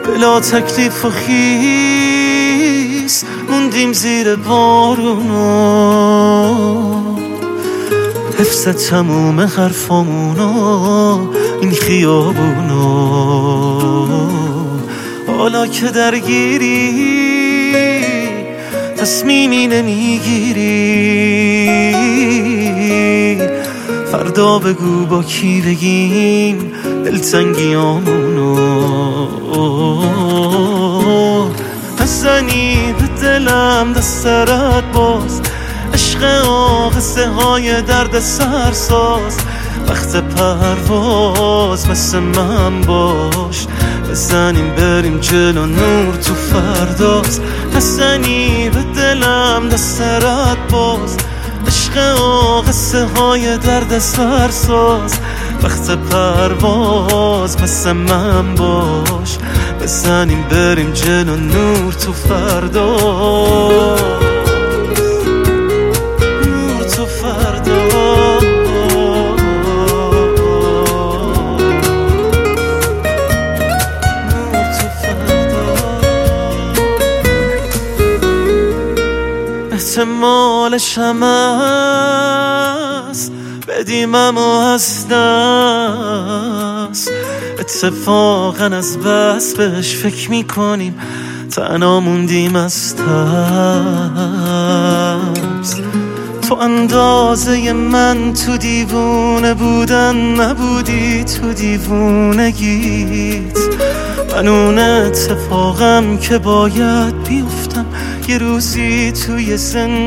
بلا تکلیف و خیس موندیم زیر بارونا، حفظ تموم حرفامونا این خیابونا. حالا که درگیری تصمیمی نمیگیری، فردا بگو با کی بگیم دلتنگیامونو. نزنی به دلم دسترت باز، عشق آقصه های درد سرساز. وقت پرواز مثل من باش، بزنیم بریم جلو نور تو فرداست. نزنی به دلم دسترت باز، عشق آقصه های درد سرساز. وقت پرواز مثل من باش، بزنیم بریم جلو نور تو فرداست. احتمالش هم است بدیمم و از دست، اتفاقا از بس بهش فکر میکنیم تنها موندیم از ترس. تو اندازه من تو دیوونه بودن نبودی، تو دیوونگیت من اون اتفاقم که باید بیفتم یه روزی توی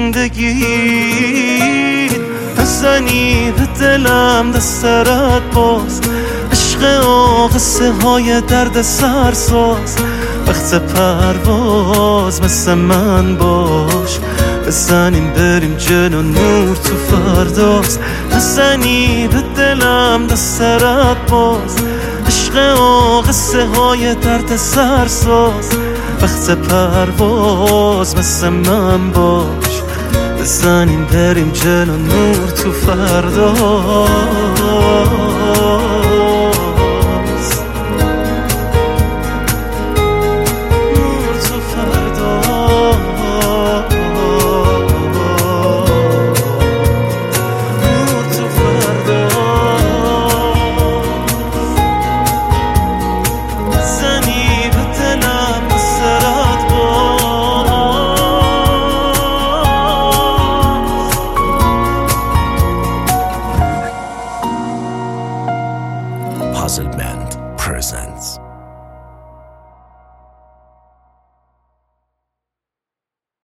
زندگیت. نزنی به دلم دسترت باز، عشق آقصه های درد سرساز. وقت پرواز مثل من باش، بزنیم بریم جلو نور تو فرداست. نزنی به دلم دسترت باز، عشق آقصه های درد سرساز. وقت پرواز مثل من باش، بزنیم بریم جلو نور تو فرداست.